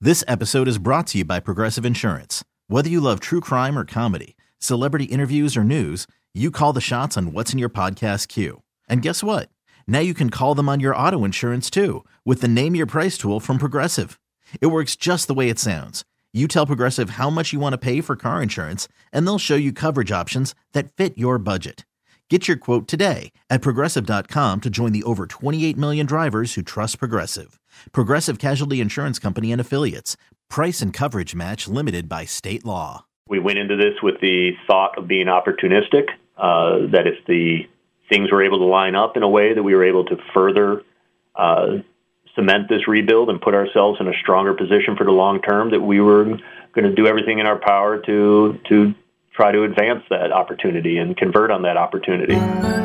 This episode is brought to you by Progressive Insurance. Whether you love true crime or comedy, celebrity interviews or news, you call the shots on what's in your podcast queue. And guess what? Now you can call them on your auto insurance too with the Name Your Price tool from Progressive. It works just the way it sounds. You tell Progressive how much you want to pay for car insurance, and they'll show you coverage options that fit your budget. Get your quote today at Progressive.com to join the over 28 million drivers who trust Progressive. Progressive Casualty Insurance Company and Affiliates. Price and coverage match limited by state law. We went into this with the thought of being opportunistic, that if the things were able to line up in a way that we were able to further cement this rebuild and put ourselves in a stronger position for the long term, that we were going to do everything in our power to try to advance that opportunity and convert on that opportunity.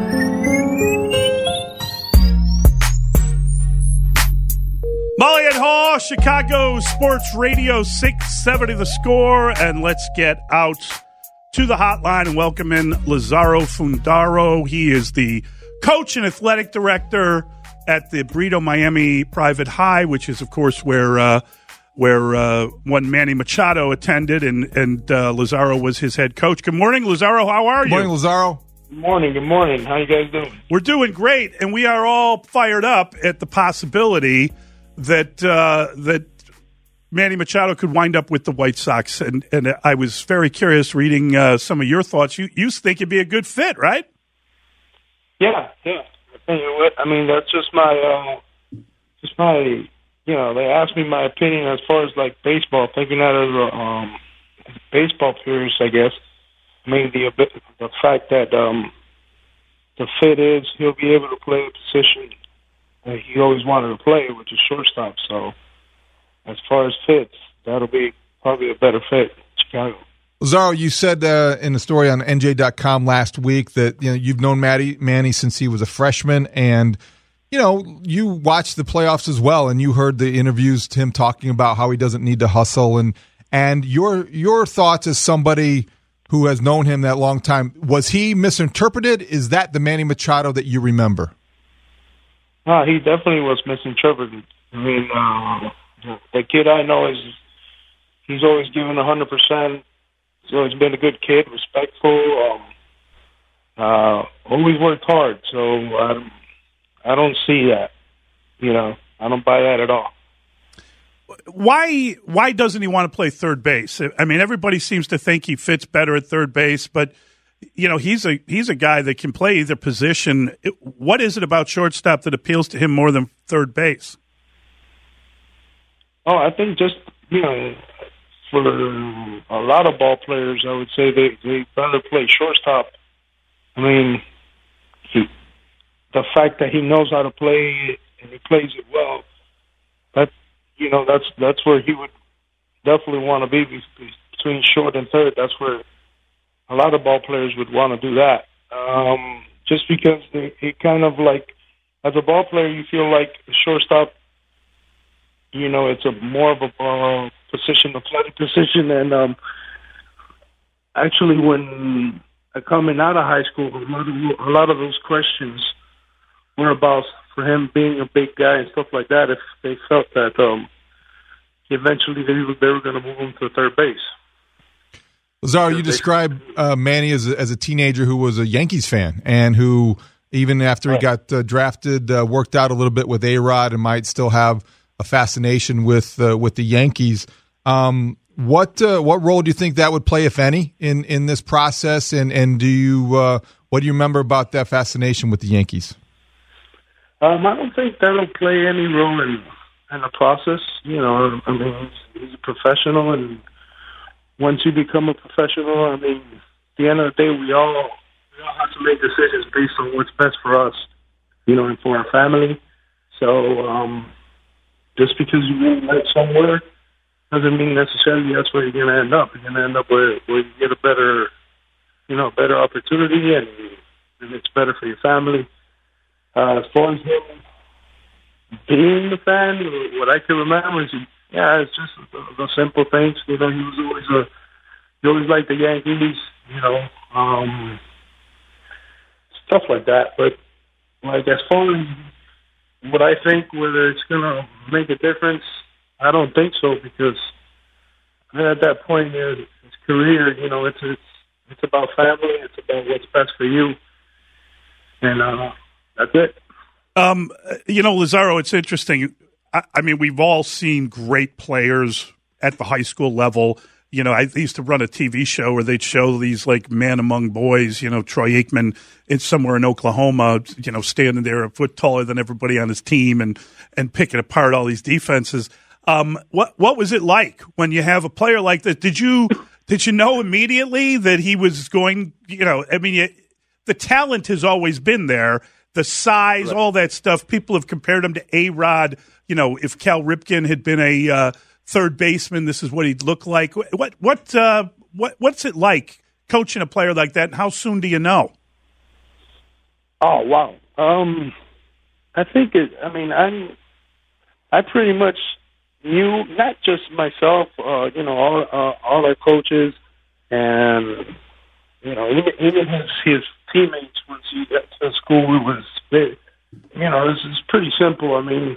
Molly and Hall, Chicago Sports Radio 670 The Score, and let's get out to the hotline and welcome in Lazaro Fundaro. He is the coach and athletic director at the Brito Miami Private High, which is, of course, where one Manny Machado attended, and Lazaro was his head coach. Good morning, Lazaro. How are you? Good morning, Lazaro. Good morning. Good morning. How you guys doing? We're doing great, and we are all fired up at the possibility that Manny Machado could wind up with the White Sox. And I was very curious reading some of your thoughts. You think it'd be a good fit, right? Yeah. I mean, that's just my, they asked me my opinion as far as like baseball, thinking out of the baseball players, I guess. I mean, the fact that the fit is he'll be able to play a position that he always wanted to play, which is shortstop. So as far as fits, that'll be probably a better fit in Chicago. Lazaro, you said in the story on NJ.com last week that you've known Manny since he was a freshman, and you watched the playoffs as well, and you heard the interviews to him talking about how he doesn't need to hustle, and your thoughts as somebody who has known him that long time. Was he misinterpreted? Is that the Manny Machado that you remember? He definitely was misinterpreted. I mean, the kid I know he's always given 100%. He's always been a good kid, respectful, always worked hard. So I don't see that. I don't buy that at all. Why doesn't he want to play third base? I mean, everybody seems to think he fits better at third base, but he's a guy that can play either position. What is it about shortstop that appeals to him more than third base? Oh, I think just for a lot of ball players, I would say they rather play shortstop. I mean, the fact that he knows how to play and he plays it well, that's where he would definitely want to be between short and third. That's where a lot of ball players would want to do that. Just because he kind of like, as a ball player, you feel like a shortstop, it's a more of a position, athletic position. And actually, when coming out of high school, a lot of those questions were about for him being a big guy and stuff like that. If they felt that eventually they were going to move him to third base. Lazaro, you described Manny as a teenager who was a Yankees fan and who, even after he got drafted, worked out a little bit with A-Rod and might still have a fascination with the Yankees. What role do you think that would play, if any, in this process? And do you what do you remember about that fascination with the Yankees? I don't think that'll play any role in the process. I mean, he's a professional, and once you become a professional, I mean, at the end of the day, we all have to make decisions based on what's best for us, and for our family. So just because you really like somewhere doesn't mean necessarily that's where you're going to end up. You're going to end up where you get a better opportunity, and it's better for your family. As far as him being the fan, what I can remember is, it's just the simple things. He always liked the Yankees, stuff like that. But like as far as what I think, whether it's gonna make a difference, I don't think so, because at that point in his career, it's about family. It's about what's best for you, and that's it. Lazaro, it's interesting. I mean, we've all seen great players at the high school level. I used to run a TV show where they'd show these like man among boys, Troy Aikman somewhere in Oklahoma, standing there a foot taller than everybody on his team and picking apart all these defenses. What was it like when you have a player like that? Did you know immediately that he was going, the talent has always been there, the size, right, all that stuff. People have compared him to A-Rod. If Cal Ripken had been a third baseman, this is what he'd look like. What's it like coaching a player like that, and how soon do you know? Oh, wow. I think I pretty much knew, not just myself, all our coaches, and even his teammates. Once he got to school, it was it's pretty simple. I mean,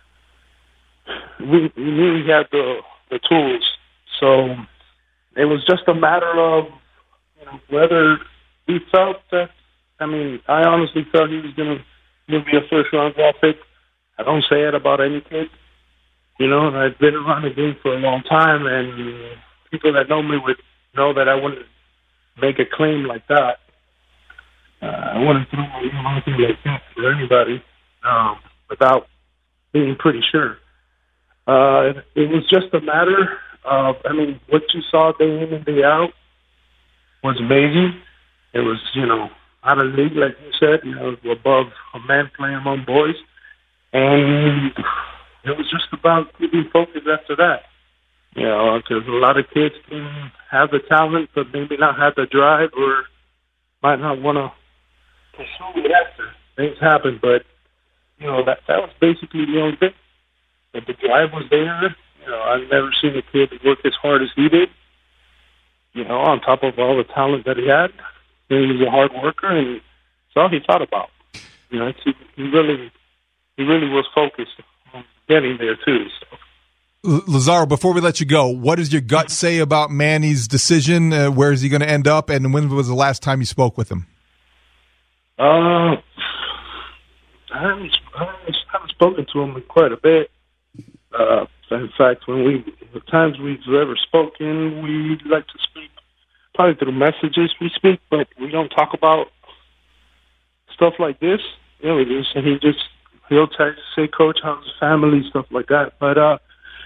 we knew he had the tools, so it was just a matter of whether we felt that. I mean, I honestly felt he was going to be a first-round draft pick. I don't say it about any kid, and I've been around the game for a long time, and people that know me would know that I wouldn't make a claim like that. I wouldn't throw anything like that for anybody without being pretty sure. It was just a matter of, what you saw day in and day out was amazing. It was, out of the league, like you said, above a man playing among boys. And it was just about keeping focused after that. Because a lot of kids can have the talent, but maybe not have the drive, or might not want to pursue it after. Things happen, but, that was basically the only thing. But the drive was there. I've never seen a kid work as hard as he did, on top of all the talent that he had. He was a hard worker, and it's all he thought about. He really was focused on getting there, too. So. Lazaro, before we let you go, what does your gut say about Manny's decision? Where is he going to end up? And when was the last time you spoke with him? I haven't spoken to him quite a bit. In fact, the times we've ever spoken, we like to speak probably through messages. We speak, but we don't talk about stuff like this. He'll text, say, "Coach, how's the family?" Stuff like that. But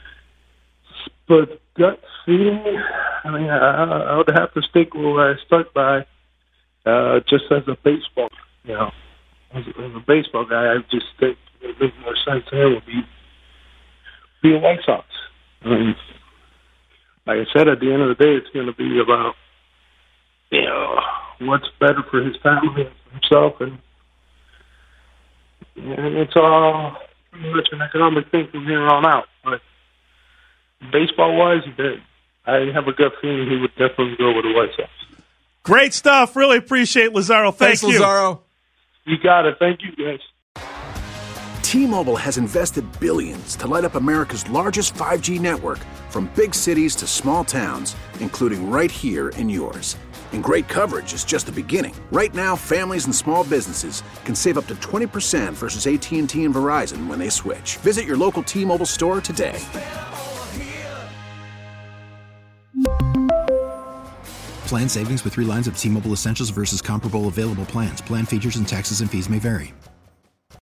gut feeling, I would have to stick where I stuck by. Just as a baseball, as a baseball guy, I just think it makes more sense to him would be a White Sox. Like I said, at the end of the day, it's going to be about what's better for his family and for himself, and it's all pretty much an economic thing from here on out. But baseball-wise, I have a gut feeling he would definitely go with the White Sox. Great stuff. Really appreciate it, Lazaro. Thanks, Lazaro. You got it. Thank you, guys. T-Mobile has invested billions to light up America's largest 5G network, from big cities to small towns, including right here in yours. And great coverage is just the beginning. Right now, families and small businesses can save up to 20% versus AT&T and Verizon when they switch. Visit your local T-Mobile store today. Plan savings with 3 lines of T-Mobile Essentials versus comparable available plans. Plan features and taxes and fees may vary.